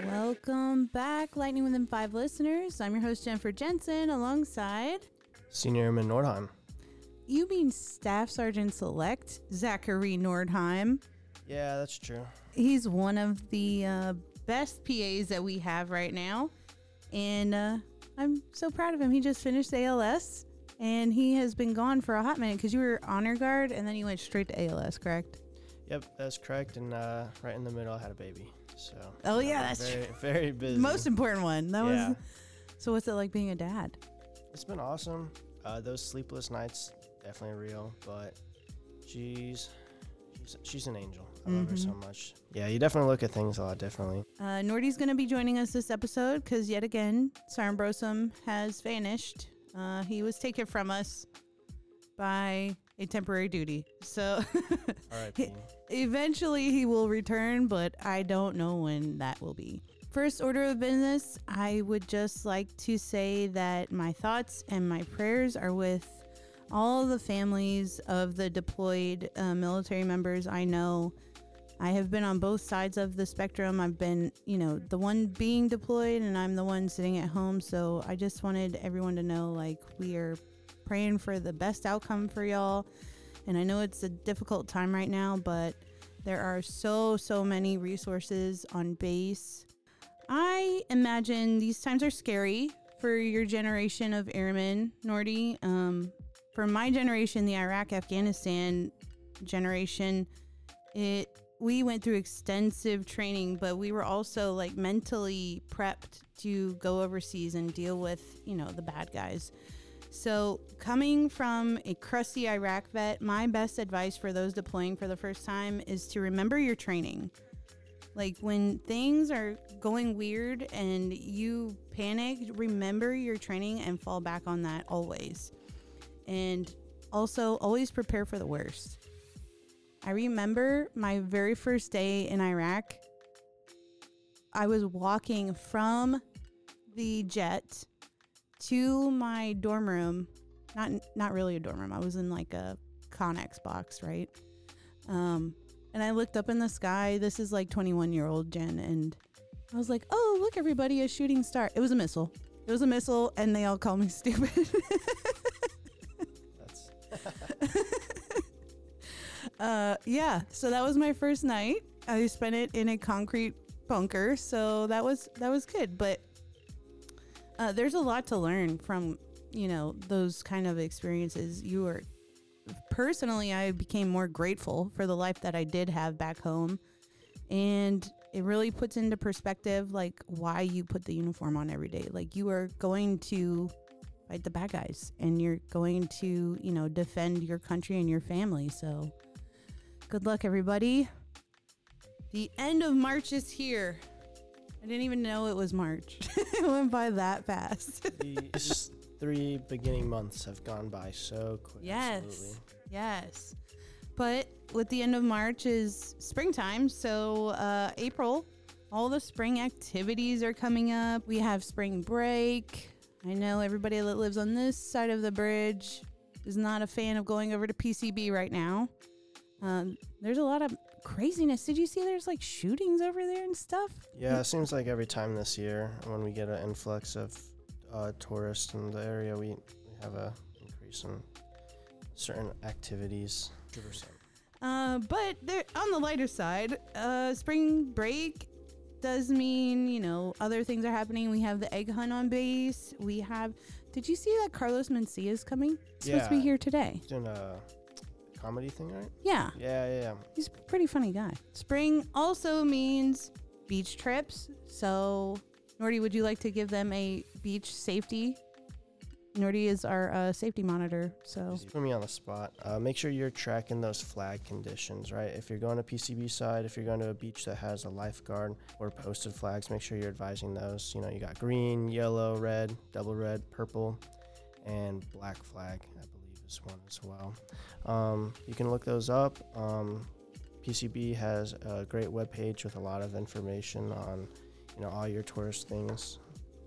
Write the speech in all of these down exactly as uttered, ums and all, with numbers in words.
Welcome back, Lightning Within Five listeners. I'm your host, Jennifer Jensen, alongside Senior Airman Nordheim. You mean Staff Sergeant Select Zachary Nordheim. Yeah, that's true. He's one of the uh, best P As that we have right now, and uh, I'm so proud of him. He just finished A L S, and he has been gone for a hot minute because you were honor guard, and then you went straight to A L S, correct? Yep, that's correct. And uh, right in the middle, I had a baby. So. Oh yeah, that's very, true. very busy. Most important one. That yeah. was. So what's it like being a dad? It's been awesome. Uh, those sleepless nights definitely real, but she's she's she's an angel. I mm-hmm. love her so much. Yeah, you definitely look at things a lot differently. Uh, Nordy's going to be joining us this episode because yet again, Sergeant Brosum has vanished. Uh, he was taken from us by a temporary duty. So All right, eventually he will return, but I don't know when that will be. First order of business, I would just like to say that my thoughts and my prayers are with all the families of the deployed uh, military members I know. I have been on both sides of the spectrum. I've been, you know, the one being deployed and I'm the one sitting at home. So I just wanted everyone to know, like, we are praying for the best outcome for y'all. And I know it's a difficult time right now, but there are so, so many resources on base. I imagine these times are scary for your generation of airmen, Nordy. Um, for my generation, the Iraq, Afghanistan generation, it we went through extensive training, but we were also like mentally prepped to go overseas and deal with, you know, the bad guys. So coming from a crusty Iraq vet, my best advice for those deploying for the first time is to remember your training. Like when things are going weird and you panic, remember your training and fall back on that always. And also always prepare for the worst. I remember my very first day in Iraq. I was walking from the jet to my dorm room. Not not really a dorm room. I was in like a Connex box, right? Um, and I looked up in the sky. This is like twenty-one-year-old Jen. And I was like, oh, look, everybody, a shooting star. It was a missile. It was a missile, and they all call me stupid. That's... uh, yeah, so that was my first night. I spent it in a concrete bunker, so that was that was good. But uh, there's a lot to learn from, you know, those kind of experiences. You are personally, I became more grateful for the life that I did have back home, and it really puts into perspective like why you put the uniform on every day. Like you are going to fight the bad guys, and you're going to, you know, defend your country and your family. So good luck, everybody. The end of March is here. I didn't even know it was March. It went by that fast. These three beginning months have gone by so quick. Yes. Absolutely. Yes. But with the end of March is springtime. So uh, April, all the spring activities are coming up. We have spring break. I know everybody that lives on this side of the bridge is not a fan of going over to P C B right now. Um, there's a lot of craziness. Did you see there's like shootings over there and stuff? Yeah, it seems like every time this year when we get an influx of uh, tourists in the area, we, we have a increase in certain activities. two percent. Uh, but there, on the lighter side, uh, spring break does mean, you know, other things are happening. We have the egg hunt on base. We have, did you see that Carlos Mencia is coming? He's yeah. supposed to be here today. He's doing a comedy thing, right? Yeah. Yeah, yeah, yeah. He's a pretty funny guy. Spring also means beach trips. So, Nordy, would you like to give them a beach safety? Nordy is our uh, safety monitor, so. Just put me on the spot. Uh, make sure you're tracking those flag conditions, right? If you're going to P C B side, if you're going to a beach that has a lifeguard or posted flags, make sure you're advising those. You know, you got green, yellow, red, double red, purple, and black flag, I believe is one as well. Um, you can look those up. Um, P C B has a great webpage with a lot of information on, you know, all your tourist things.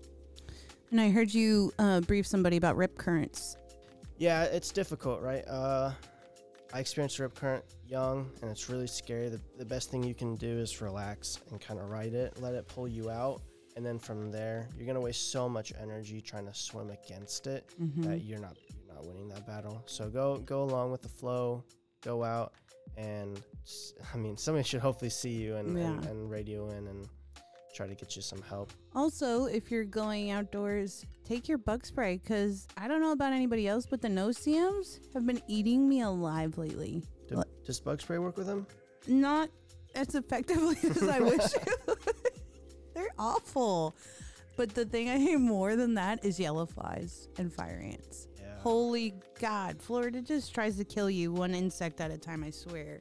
And I heard you uh, brief somebody about rip currents. Yeah, it's difficult, right? Uh, I experienced rip current young, and it's really scary. The, the best thing you can do is relax and kind of ride it, let it pull you out. And then from there, you're going to waste so much energy trying to swim against it mm-hmm. that you're not you're not winning that battle. So go go along with the flow, go out, and I mean, somebody should hopefully see you and, yeah. and, and radio in and try to get you some help. Also, if you're going outdoors, take your bug spray, because I don't know about anybody else, but the no-see-ums have been eating me alive lately. Do, does bug spray work with them? Not as effectively as I wish it would. They're awful. But the thing I hate more than that is yellow flies and fire ants. Yeah. Holy God, Florida just tries to kill you one insect at a time, I swear.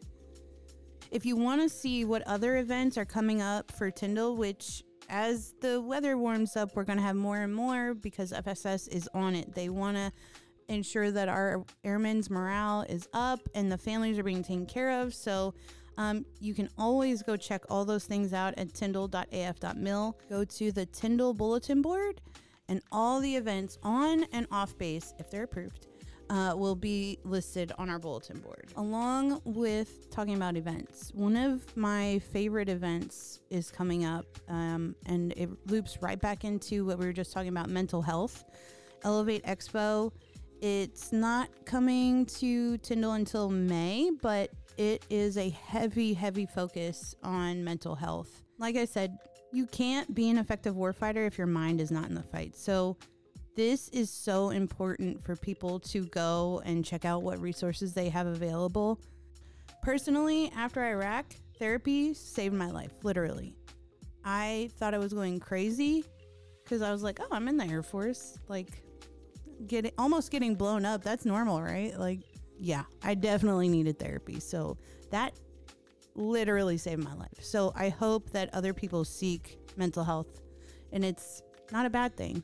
If you want to see what other events are coming up for Tyndall, which as the weather warms up, we're going to have more and more because F S S is on it. They want to ensure that our airmen's morale is up and the families are being taken care of. So um, you can always go check all those things out at tyndall dot a f dot mil. Go to the Tyndall bulletin board, and all the events on and off base, if they're approved, Uh, will be listed on our bulletin board. Along with talking about events, one of my favorite events is coming up, um, and it loops right back into what we were just talking about, mental health. Elevate Expo. It's not coming to Tyndall until May, but it is a heavy, heavy focus on mental health. Like I said, you can't be an effective warfighter if your mind is not in the fight. So this is so important for people to go and check out what resources they have available. Personally, after Iraq, therapy saved my life, literally. I thought I was going crazy because I was like, oh, I'm in the Air Force. Like, getting almost getting blown up. That's normal, right? Like, yeah, I definitely needed therapy. So that literally saved my life. So I hope that other people seek mental health, and it's not a bad thing.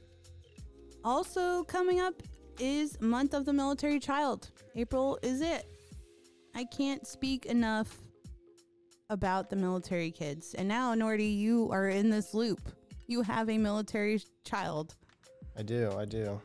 Also coming up is Month of the Military Child. April is it. I can't speak enough about the military kids. And now, Nordy, you are in this loop. You have a military child. I do, I do.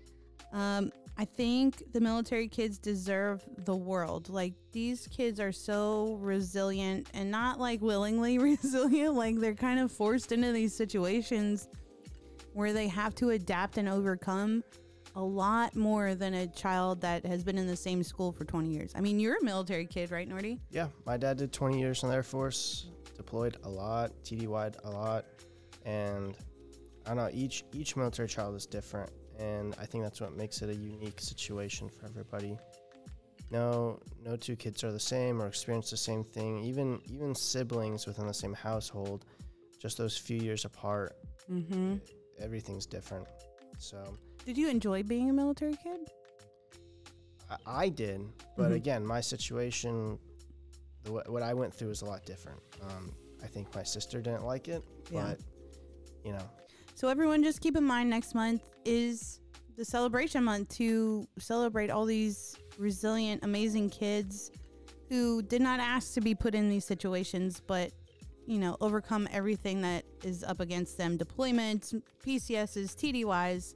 Um, I think the military kids deserve the world. Like, these kids are so resilient, and not like willingly resilient. Like, they're kind of forced into these situations where they have to adapt and overcome a lot more than a child that has been in the same school for twenty years. I mean, you're a military kid, right, Nordy? Yeah, my dad did twenty years in the Air Force, deployed a lot, T D Y'd a lot, and I don't know, each each military child is different, and I think that's what makes it a unique situation for everybody. No, no two kids are the same or experience the same thing. Even even siblings within the same household, just those few years apart. Mm-hmm. Everything's different. So did you enjoy being a military kid? I, I did, but mm-hmm. again, my situation, the, what I went through was a lot different. Um, I think my sister didn't like it, yeah. but you know. So everyone, just keep in mind, next month is the celebration month to celebrate all these resilient, amazing kids who did not ask to be put in these situations, but you know, overcome everything that is up against them. Deployments, P C Ss, T D Ys.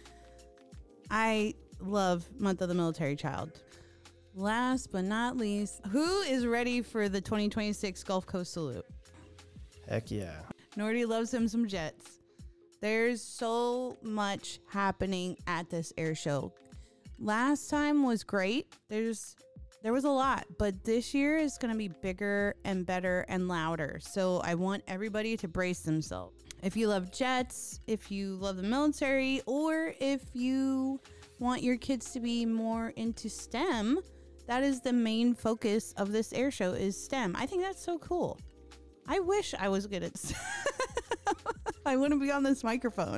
I love Month of the Military Child. Last but not least, who is ready for the twenty twenty-six Gulf Coast Salute? Heck yeah. Nordy loves him some jets. There's so much happening at this air show. Last time was great. There's There was a lot, but this year is going to be bigger and better and louder. So I want everybody to brace themselves. If you love jets, if you love the military, or if you want your kids to be more into STEM, that is the main focus of this air show is STEM. I think that's so cool. I wish I was good at STEM. I wouldn't be on this microphone.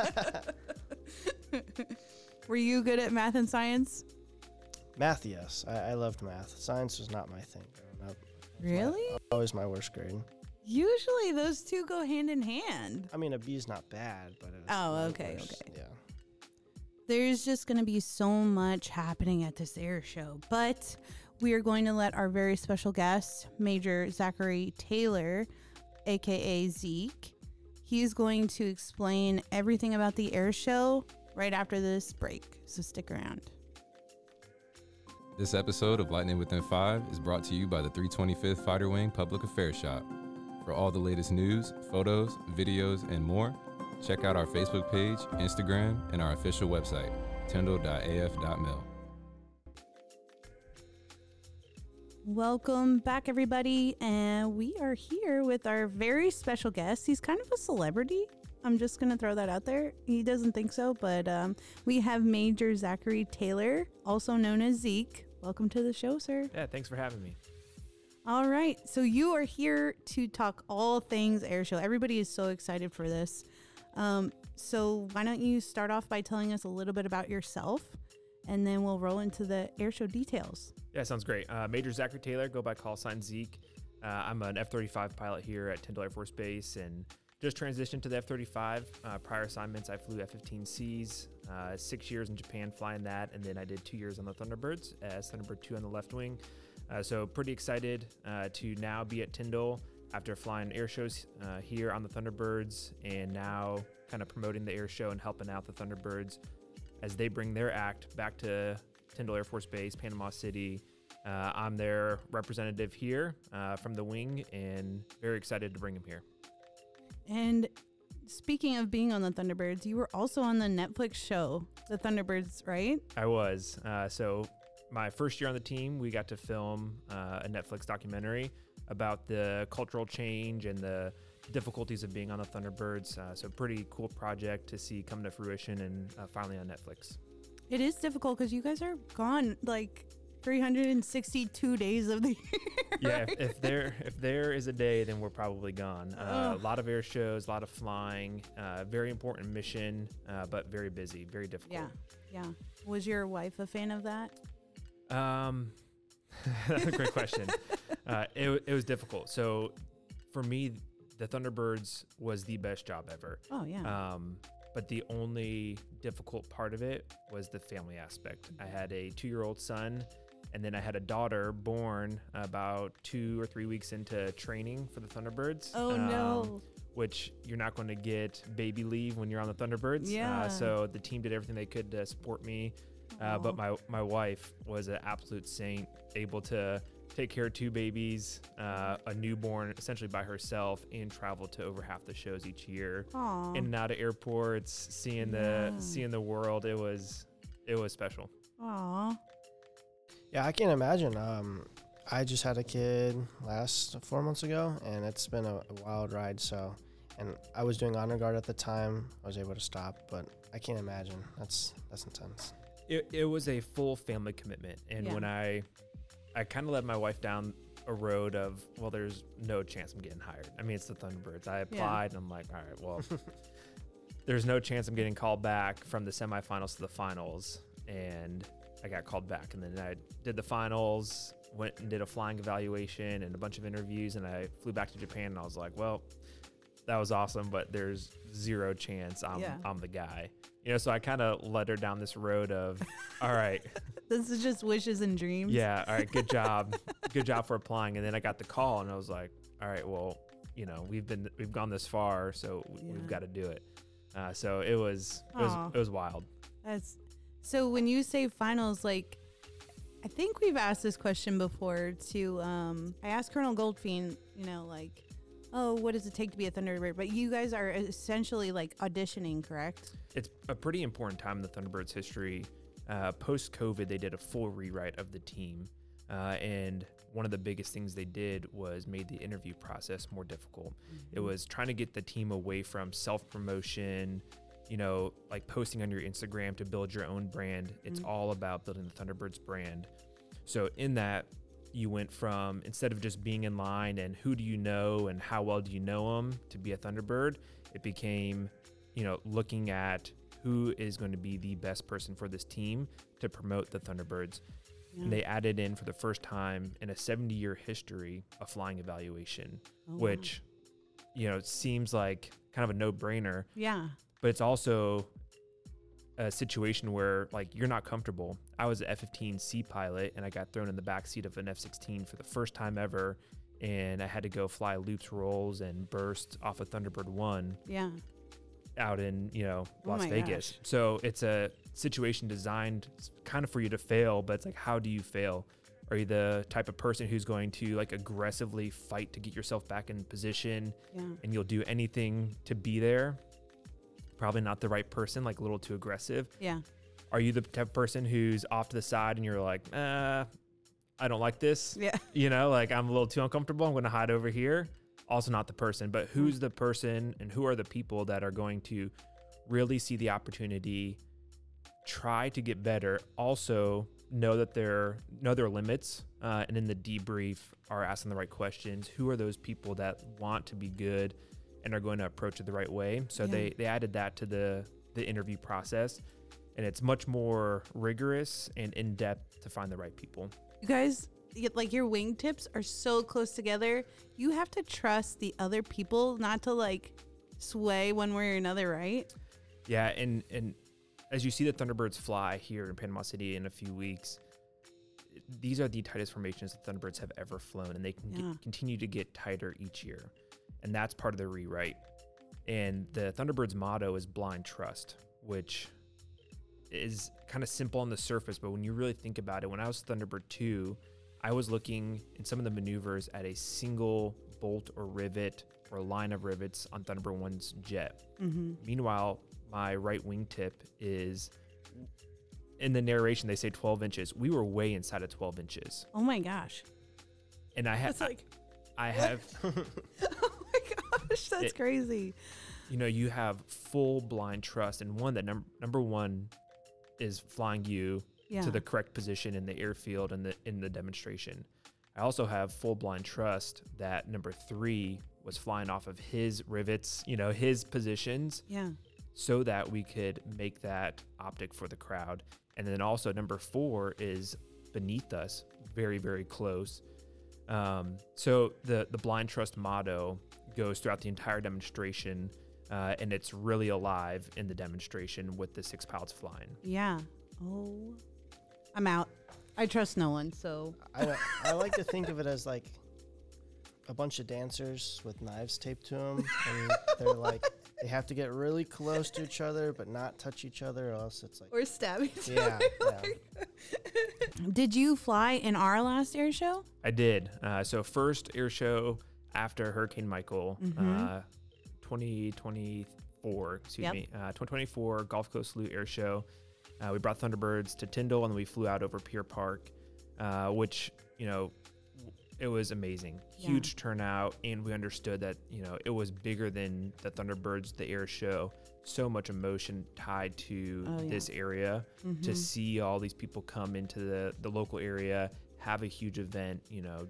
Were you good at math and science? Math, yes. I, I loved math. Science was not my thing growing up. Really? My, always my worst grade. Usually those two go hand in hand. I mean, a B is not bad, but it was oh, okay, worse. okay. Yeah. There's just going to be so much happening at this air show, but we are going to let our very special guest, Major Zachary Taylor, aka Zeke, he's going to explain everything about the air show right after this break. So stick around. This episode of Lightning Within five is brought to you by the three twenty-fifth Fighter Wing Public Affairs Shop. For all the latest news, photos, videos, and more, check out our Facebook page, Instagram, and our official website, tyndall dot a f dot mil. Welcome back, everybody, and we are here with our very special guest. He's kind of a celebrity. I'm just going to throw that out there. He doesn't think so, but um, we have Major Zachary Taylor, also known as Zeke. Welcome to the show, sir. Yeah, thanks for having me. All right, so you are here to talk all things airshow. Everybody is so excited for this. Um, so why don't you start off by telling us a little bit about yourself, and then we'll roll into the airshow details. Yeah, sounds great. Uh, Major Zachary Taylor, go by call sign Zeke. Uh, I'm an F thirty-five pilot here at Tyndall Air Force Base and just transitioned to the F thirty-five. Uh, prior assignments, I flew F fifteen Cs, uh, six years in Japan flying that, and then I did two years on the Thunderbirds as Thunderbird two on the left wing. Uh, so pretty excited uh, to now be at Tyndall after flying air shows uh, here on the Thunderbirds, and now kind of promoting the air show and helping out the Thunderbirds as they bring their act back to Tyndall Air Force Base, Panama City. Uh, I'm their representative here uh, from the wing, and very excited to bring him here. And speaking of being on the Thunderbirds, you were also on the Netflix show, The Thunderbirds, right? I was. Uh, so my first year on the team, we got to film uh, a Netflix documentary about the cultural change and the difficulties of being on the Thunderbirds. Uh, so pretty cool project to see come to fruition and uh, finally on Netflix. It is difficult because you guys are gone like three hundred sixty-two days of the year. Yeah, right? if, if there if there is a day, then we're probably gone. Uh, a lot of air shows, a lot of flying, uh, very important mission, uh, but very busy, very difficult. Yeah, yeah. Was your wife a fan of that? Um, that's a great question. uh, it, it was difficult. So for me, the Thunderbirds was the best job ever. Oh, yeah. Um, but the only difficult part of it was the family aspect. I had a two-year-old son, and then I had a daughter born about two or three weeks into training for the Thunderbirds. Oh, um, no. Which you're not going to get baby leave when you're on the Thunderbirds. Yeah. Uh, so the team did everything they could to support me. Uh, but my, my wife was an absolute saint, able to take care of two babies, uh, a newborn essentially by herself, and travel to over half the shows each year. Aww. In and out of airports, seeing the Yeah. seeing the world. It was it was special. Aw. Yeah, I can imagine. Um, I just had a kid last four months ago, and it's been a, a wild ride. So, and I was doing honor guard at the time. I was able to stop, but I can't imagine. That's that's intense. It it was a full family commitment, and Yeah. when I I kind of led my wife down a road of, well, there's no chance I'm getting hired. I mean, it's the Thunderbirds. I applied, and I'm like, all right, well, there's no chance I'm getting called back from the semifinals to the finals, and I got called back. And then I did the finals, went and did a flying evaluation and a bunch of interviews, and I flew back to Japan, and I was like, well, that was awesome, but there's zero chance I'm Yeah. I'm the guy. You know, so I kind of led her down this road of, all right, This is just wishes and dreams. yeah, all right, good job, good job for applying. And then I got the call, and I was like, all right, well, you know, we've been we've gone this far, so we, Yeah. we've got to do it. Uh, so it was it was Aw. it was wild. That's so when you say finals, like I think we've asked this question before to um I asked Colonel Goldfein, you know, like, oh, what does it take to be a Thunderbird? But you guys are essentially like auditioning, correct? It's a pretty important time in the Thunderbirds history. Uh, Post-COVID, they did a full rewrite of the team. Uh, and one of the biggest things they did was made the interview process more difficult. It was trying to get the team away from self-promotion, you know, like posting on your Instagram to build your own brand. It's Mhm. all about building the Thunderbirds brand. So in that, you went from, instead of just being in line and who do you know and how well do you know them to be a Thunderbird, it became, you know, looking at who is going to be the best person for this team to promote the Thunderbirds. Yeah. And they added in for the first time in a seventy year history a flying evaluation, Oh, wow. which, you know, seems like kind of a no brainer, Yeah. but it's also a situation where like you're not comfortable. I was an F fifteen C pilot and I got thrown in the back seat of an F sixteen for the first time ever, and I had to go fly loops, rolls, and bursts off of Thunderbird one Yeah. out in, you know, Oh Las my Vegas. gosh. So it's a situation designed kind of for you to fail, but it's like, how do you fail? Are you the type of person who's going to like aggressively fight to get yourself back in position Yeah. and you'll do anything to be there? Probably not the right person, like a little too aggressive. Yeah. Are you the type of person who's off to the side and you're like, uh, I don't like this. Yeah. You know, like I'm a little too uncomfortable. I'm going to hide over here. Also not the person, but who's the person and who are the people that are going to really see the opportunity, try to get better, also know that they're know their limits, uh, and in the debrief are asking the right questions. Who are those people that want to be good and are going to approach it the right way? So Yeah. they they added that to the the interview process, and it's much more rigorous and in depth to find the right people. You guys, y- like your wingtips are so close together. You have to trust the other people not to like sway one way or another, right? Yeah, and and as you see the Thunderbirds fly here in Panama City in a few weeks, these are the tightest formations the Thunderbirds have ever flown, and they can Yeah. get, continue to get tighter each year. And that's part of the rewrite. And the Thunderbirds motto is blind trust, which is kind of simple on the surface, but when you really think about it, when I was Thunderbird two, I was looking in some of the maneuvers at a single bolt or rivet or line of rivets on Thunderbird one's jet. Mm-hmm. Meanwhile, my right wingtip is, in the narration, they say twelve inches. We were way inside of twelve inches. Oh my gosh. And I have, That's like, I have, oh my gosh, that's It- crazy. you know, you have full blind trust. And one that num- number one is flying you Yeah. to the correct position in the airfield and the in the demonstration. I also have full blind trust that number three was flying off of his rivets, you know, his positions, Yeah. so that we could make that optic for the crowd. And then also number four is beneath us, very, very close. Um, so the, the blind trust motto goes throughout the entire demonstration, uh, and it's really alive in the demonstration with the six pilots flying. Yeah. Oh, I'm out. I trust no one. So I, I like to think of it as like a bunch of dancers with knives taped to them, and they're like, they have to get really close to each other but not touch each other, or else it's like, we're stabbing. yeah, yeah. Did you fly in our last air show? I did. Uh, so first air show after Hurricane Michael, Mhm. uh, twenty twenty-four, excuse Yep. me, uh, twenty twenty-four Gulf Coast Salute Air Show. Uh, we brought Thunderbirds to Tyndall, and then we flew out over Pier Park, uh, which, you know, w- it was amazing. Yeah. Huge turnout, and we understood that, you know, it was bigger than the Thunderbirds, the air show. So much emotion tied to Oh, yeah. this area. To Mhm. see all these people come into the, the local area, have a huge event, you know,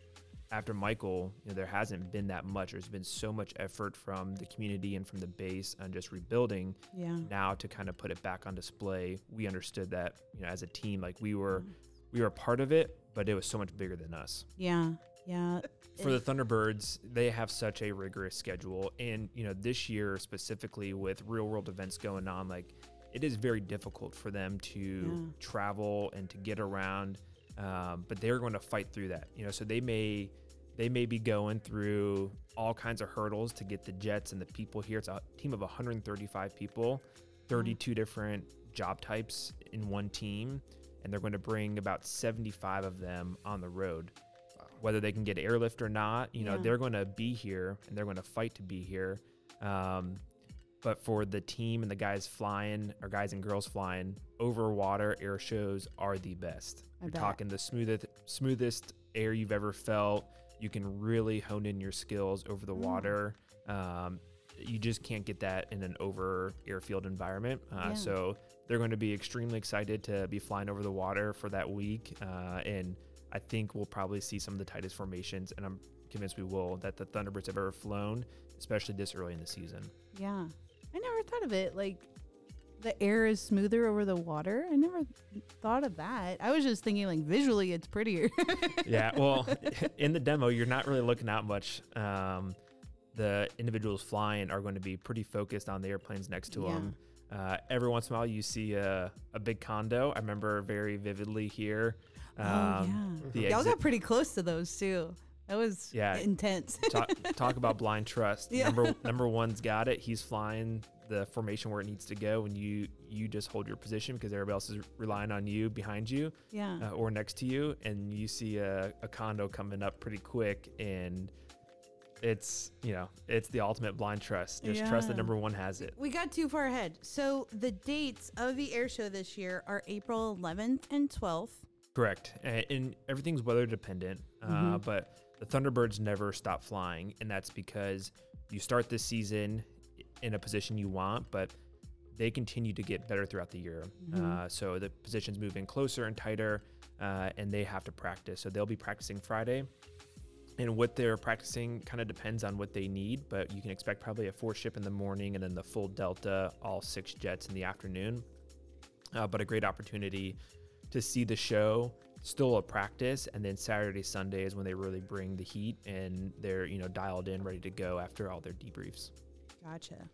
after Michael, you know, there hasn't been that much. There's been so much effort from the community and from the base on just rebuilding. Yeah. Now to kind of put it back on display, we understood that, you know, as a team, like we were, Mm. we were a part of it, but it was so much bigger than us. Yeah. Yeah. For the Thunderbirds, they have such a rigorous schedule. And, you know, this year specifically with real world events going on, like it is very difficult for them to Yeah. travel and to get around. Um, but they're going to fight through that, you know, so they may, they may be going through all kinds of hurdles to get the jets and the people here. It's a team of one hundred thirty-five people, thirty-two different job types in one team. And they're going to bring about seventy-five of them on the road. Whether they can get airlift or not, you know, Yeah. they're going to be here and they're going to fight to be here. Um, but for the team and the guys flying, or guys and girls flying over water, air shows are the best. I You're bet. talking the smoothest, smoothest air you've ever felt. You can really hone in your skills over the Mm. water. Um, you just can't get that in an over airfield environment. Uh, Yeah. So they're going to be extremely excited to be flying over the water for that week. Uh, and I think we'll probably see some of the tightest formations, and I'm convinced we will, that the Thunderbirds have ever flown, especially this early in the season. Yeah. I never thought of it. Like the air is smoother over the water. I never thought of that. I was just thinking like visually it's prettier. Yeah, well, in the demo, you're not really looking out much. Um, the individuals flying are going to be pretty focused on the airplanes next to Yeah. them. Uh, every once in a while, you see a, a big condo. I remember very vividly here. Um, oh yeah. the Y'all exit- got pretty close to those too. That was Yeah. intense. talk, talk about blind trust. Yeah. Number number one's got it. He's flying the the formation where it needs to go, and you you just hold your position because everybody else is relying on you behind you Yeah. uh, or next to you, and you see a, a condo coming up pretty quick, and it's, you know, it's the ultimate blind trust. Just trust that Yeah. number one has it. We got too far ahead. So the dates of the air show this year are April eleventh and twelfth. Correct. And, and everything's weather dependent, uh, Mhm. but the Thunderbirds never stop flying. And that's because you start this season in a position you want, but they continue to get better throughout the year. Mhm. Uh, so the positions move in closer and tighter, uh, and they have to practice. So they'll be practicing Friday. And what they're practicing kind of depends on what they need, but you can expect probably a four ship in the morning and then the full Delta, all six jets in the afternoon. Uh, but a great opportunity to see the show, still a practice, and then Saturday, Sunday is when they really bring the heat and they're, you know, dialed in, ready to go after all their debriefs. Gotcha.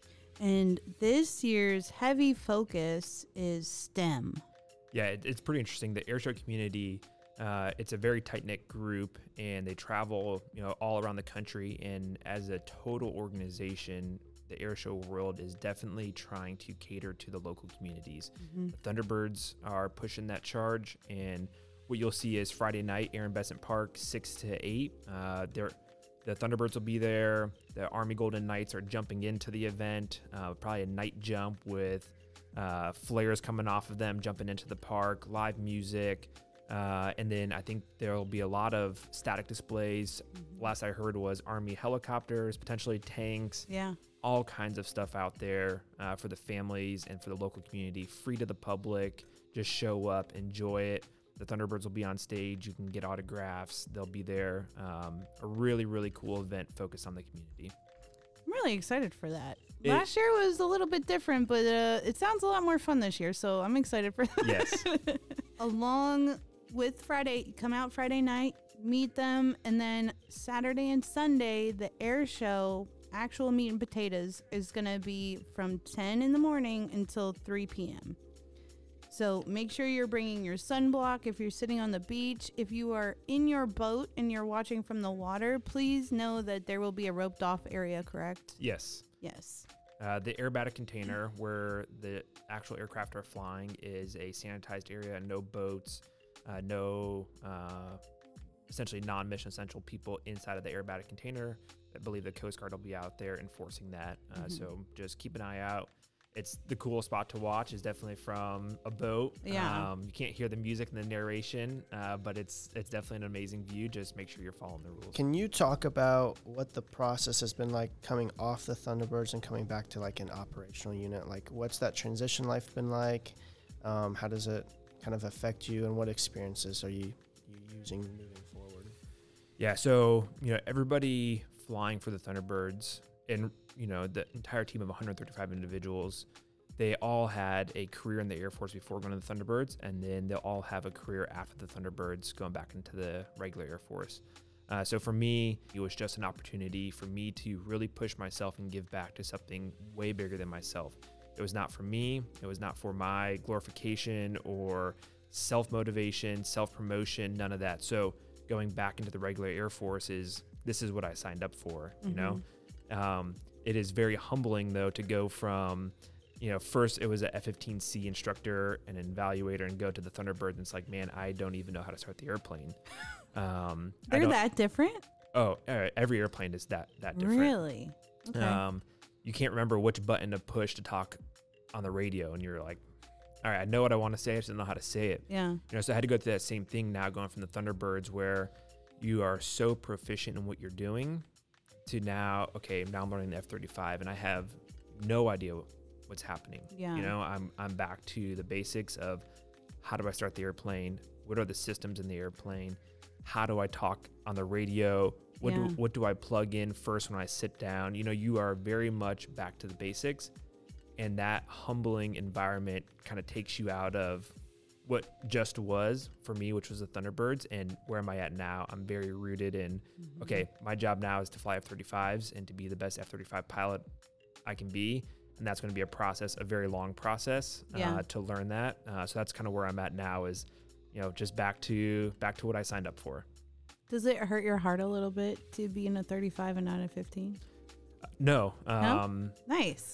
And this year's heavy focus is STEM. Yeah, it, it's pretty interesting. The airshow community, uh, it's a very tight-knit group, and they travel, you know, all around the country. And as a total organization, the airshow world is definitely trying to cater to the local communities. Mhm. The Thunderbirds are pushing that charge, and what you'll see is Friday night, Aaron Besant Park, six to eight. Uh, they're The Thunderbirds will be there. The Army Golden Knights are jumping into the event, uh, probably a night jump with uh, flares coming off of them, jumping into the park, live music. Uh, and then I think there will be a lot of static displays. Mhm. Last I heard was Army helicopters, potentially tanks, Yeah. all kinds of stuff out there uh, for the families and for the local community, free to the public. Just show up, enjoy it. The Thunderbirds will be on stage. You can get autographs. They'll be there. Um, a really, really cool event focused on the community. I'm really excited for that. It- Last year was a little bit different, but uh, it sounds a lot more fun this year, so I'm excited for that. Yes. Along with Friday, come out Friday night, meet them, and then Saturday and Sunday, the air show, actual meat and potatoes, is going to be from ten in the morning until three p.m. So make sure you're bringing your sunblock if you're sitting on the beach. If you are in your boat and you're watching from the water, please know that there will be a roped off area, correct? Yes. Yes. Uh, the aerobatic container where the actual aircraft are flying is a sanitized area, no boats, uh, no uh, essentially non-mission essential people inside of the aerobatic container. I believe the Coast Guard will be out there enforcing that. Uh, Mhm. So just keep an eye out. It's the coolest spot to watch is definitely from a boat. Yeah. Um, you can't hear the music and the narration, uh, but it's it's definitely an amazing view. Just make sure you're following the rules. Can you talk about what the process has been like coming off the Thunderbirds and coming back to like an operational unit? Like, what's that transition life been like? Um, how does it kind of affect you, and what experiences are you, you using moving forward? Yeah, so, you know, everybody flying for the Thunderbirds and, you know, the entire team of one hundred thirty-five individuals, they all had a career in the Air Force before going to the Thunderbirds, and then they'll all have a career after the Thunderbirds going back into the regular Air Force. Uh, so for me, it was just an opportunity for me to really push myself and give back to something way bigger than myself. It was not for me. It was not for my glorification or self-motivation, self-promotion, none of that. So going back into the regular Air Force is, this is what I signed up for, you know? Um, it is very humbling though to go from, you know, first it was a F fifteen C instructor and an evaluator and go to the Thunderbird and it's like, man, I don't even know how to start the airplane. Um, I They're don't- that different? Oh, uh, every airplane is that, that different. Really? Okay. Um, you can't remember which button to push to talk on the radio, and you're like, all right, I know what I want to say, I just don't know how to say it. yeah. You know, so I had to go through that same thing now, going from the Thunderbirds where you are so proficient in what you're doing to now, okay, now I'm learning the F thirty-five, and I have no idea what's happening. Yeah. You know, I'm I'm back to the basics of how do I start the airplane? What are the systems in the airplane? How do I talk on the radio? What Yeah. do what do I plug in first when I sit down? You know, you are very much back to the basics, and that humbling environment kind of takes you out of what just was for me, which was the Thunderbirds, and where am I at now? I'm very rooted in, Mhm. okay, my job now is to fly F thirty-fives and to be the best F thirty-five pilot I can be. And that's going to be a process, a very long process uh, Yeah. to learn that. Uh, so that's kind of where I'm at now is, you know, just back to back to what I signed up for. Does it hurt your heart a little bit to be in a thirty-five and not a fifteen? Uh, no, No? um, Nice.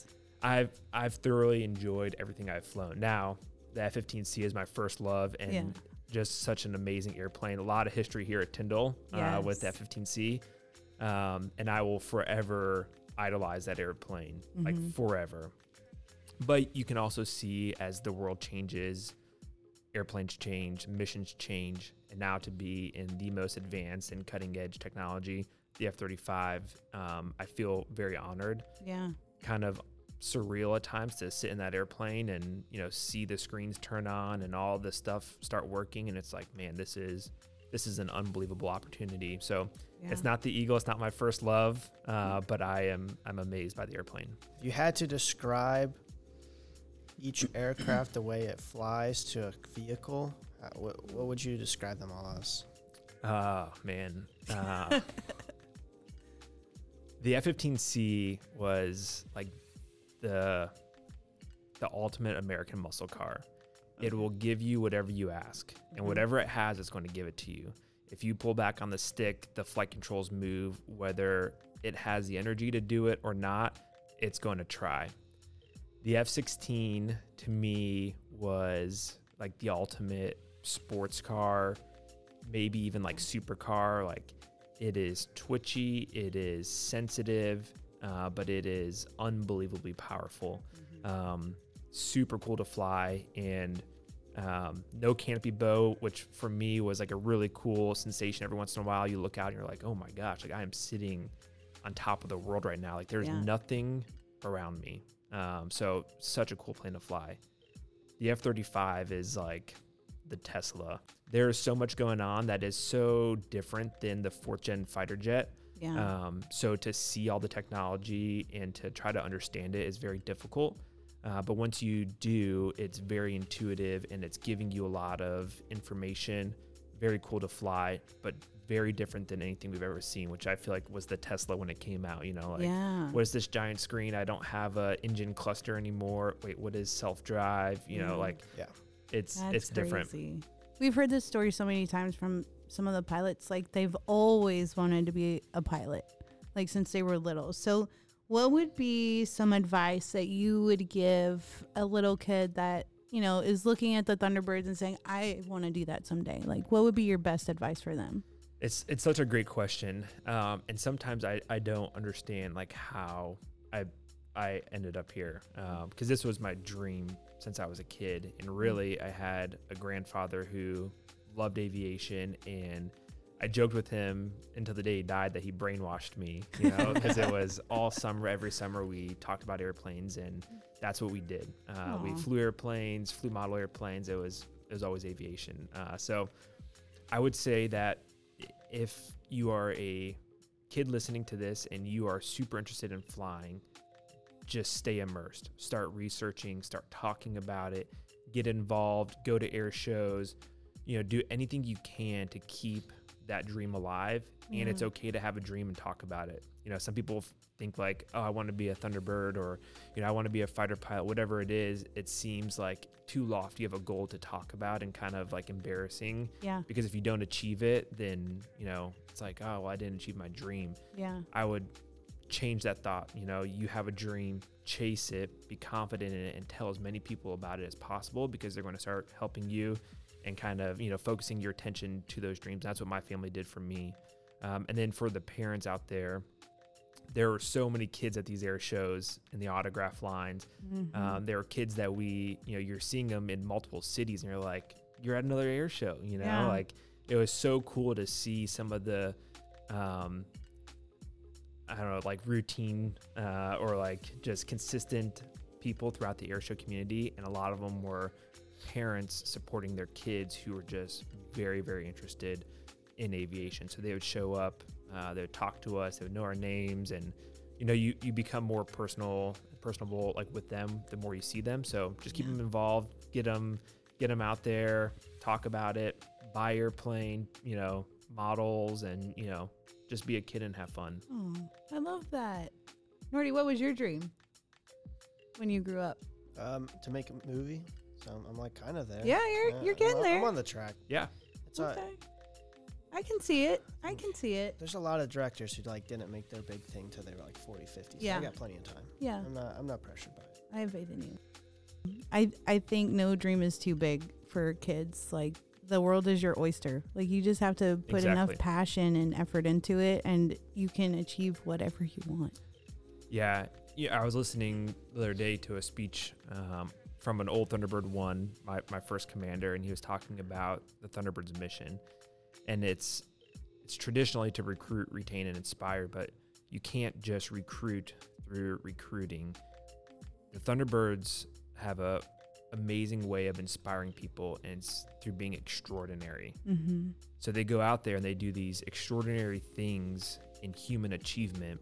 I've I've thoroughly enjoyed everything I've flown. Now, the F fifteen C is my first love, and Yeah. just such an amazing airplane. A lot of history here at Tyndall uh, with the Yes. F fifteen C, um, and I will forever idolize that airplane, like Mhm. forever. But you can also see as the world changes, airplanes change, missions change, and now to be in the most advanced and cutting edge technology, the F thirty-five, um, I feel very honored. Yeah. Kind of surreal at times to sit in that airplane and, you know, see the screens turn on and all this stuff start working, and it's like, man, this is this is an unbelievable opportunity. So Yeah. it's not the Eagle, it's not my first love, uh, but I am I'm amazed by the airplane. If you had to describe each aircraft the way it flies to a vehicle, uh, what, what would you describe them all as? Oh man, uh, the F fifteen C was like the the ultimate American muscle car. It will give you whatever you ask, and Mhm. whatever it has, it's going to give it to you. If you pull back on the stick, the flight controls move. Whether it has the energy to do it or not, it's going to try. The F sixteen to me was like the ultimate sports car, maybe even like supercar. Like, it is twitchy, it is sensitive, uh, but it is unbelievably powerful. Um, super cool to fly, and um, no canopy bow, which for me was like a really cool sensation. Every once in a while you look out and you're like, oh my gosh, like I am sitting on top of the world right now. Like, there's Yeah. nothing around me. Um, so such a cool plane to fly. The F thirty-five is like the Tesla. There's so much going on that is so different than the fourth gen fighter jet. Yeah. Um, so to see all the technology and to try to understand it is very difficult. Uh, but once you do, it's very intuitive and it's giving you a lot of information. Very cool to fly, but very different than anything we've ever seen, which I feel like was the Tesla when it came out. You know, like, yeah. what is this giant screen? I don't have a engine cluster anymore. Wait, what is self-drive? You know, Yeah. like, Yeah. it's That's it's different. crazy. We've heard this story so many times from some of the pilots. Like, they've always wanted to be a pilot, like since they were little. So what would be some advice that you would give a little kid that, you know, is looking at the Thunderbirds and saying, I want to do that someday? Like, what would be your best advice for them? It's it's such a great question, um, and sometimes I, I don't understand like how I I ended up here, because this was my dream since I was a kid, and really I had a grandfather who loved aviation, and I joked with him until the day he died that he brainwashed me, you know, because it was all summer, every summer we talked about airplanes, and that's what we did. Uh, we Aw. flew airplanes, flew model airplanes. It was it was always aviation. Uh, so I would say that if you are a kid listening to this and you are super interested in flying, just stay immersed. Start researching, start talking about it, get involved, go to air shows, you know, do anything you can to keep that dream alive. And it's Yeah. okay to have a dream and talk about it. You know, some people f- think like, oh, I want to be a Thunderbird, or, you know, I want to be a fighter pilot, whatever it is. It seems like too lofty of a goal to talk about and kind of like embarrassing, Yeah. because if you don't achieve it, then, you know, it's like, oh, well, I didn't achieve my dream. Yeah. I would change that thought. You know, you have a dream, chase it, be confident in it, and tell as many people about it as possible, because they're going to start helping you and kind of, you know, focusing your attention to those dreams. That's what my family did for me. Um, and then for the parents out there, there were so many kids at these air shows in the autograph lines. Mhm. Um, there are kids that we, you know, you're seeing them in multiple cities, and you're like, you're at another air show, you know, Yeah. like it was so cool to see some of the, um, I don't know, like routine uh, or like just consistent people throughout the airshow community. And a lot of them were parents supporting their kids who were just very, very interested in aviation. So they would show up, uh, they would talk to us, they would know our names, and, you know, you, you become more personal, personable, like with them, the more you see them. So just keep Yeah. them involved, get them, get them out there, talk about it, buy airplane, you know, models, and, you know, just be a kid and have fun. Oh, I love that. Nordy, what was your dream when you grew up? Um, to make a movie. So I'm, I'm like kind of there. Yeah, you're you're I'm getting on- there. I'm on the track. Yeah. It's all right. Okay. I can see it. I can see it. There's a lot of directors who like didn't make their big thing till they were like forty, fifty. So Yeah. I got plenty of time. Yeah. I'm not I'm not pressured by it. I have faith in you. I I think no dream is too big for kids. Like, the world is your oyster. Like, you just have to put Exactly. enough passion and effort into it, and you can achieve whatever you want. Yeah, yeah. I was listening the other day to a speech um, from an old Thunderbird one, my, my first commander, and he was talking about the Thunderbird's mission. And it's it's traditionally to recruit, retain, and inspire, but you can't just recruit through recruiting. The Thunderbirds have a amazing way of inspiring people, and it's through being extraordinary. Mm-hmm. So they go out there and they do these extraordinary things in human achievement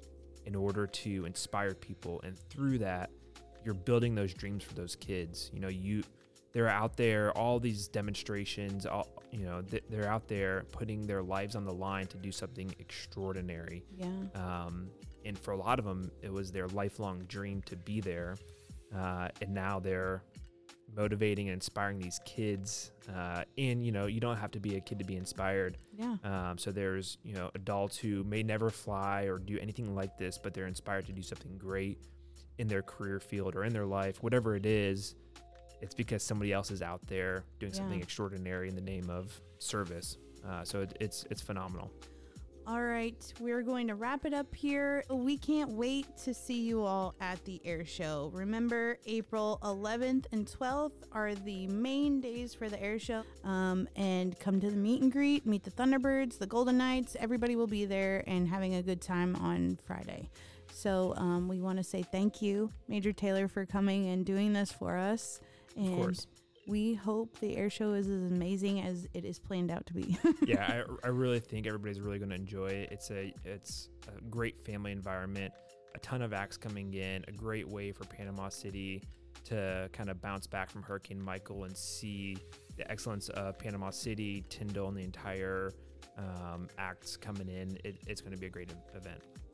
in order to inspire people. And through that, you're building those dreams for those kids. You know, you they're out there, all these demonstrations, all, you know, th- they're out there putting their lives on the line to do something extraordinary. Yeah. Um, and for a lot of them, it was their lifelong dream to be there. Uh, and now they're motivating and inspiring these kids. Uh, and, you know, you don't have to be a kid to be inspired. Yeah. Um, so there's, you know, adults who may never fly or do anything like this, but they're inspired to do something great in their career field or in their life, whatever it is. It's because somebody else is out there doing Yeah. something extraordinary in the name of service. Uh, so it, it's it's phenomenal. All right, we're going to wrap it up here. We can't wait to see you all at the air show. Remember, April eleventh and twelfth are the main days for the air show. Um, and come to the meet and greet, meet the Thunderbirds, the Golden Knights. Everybody will be there and having a good time on Friday. So um, we want to say thank you, Major Taylor, for coming and doing this for us. And Of course. we hope the air show is as amazing as it is planned out to be. yeah, I, I really think everybody's really going to enjoy it. It's a it's a great family environment, a ton of acts coming in, a great way for Panama City to kind of bounce back from Hurricane Michael and see the excellence of Panama City, Tyndall, and the entire um, acts coming in. It, it's going to be a great event.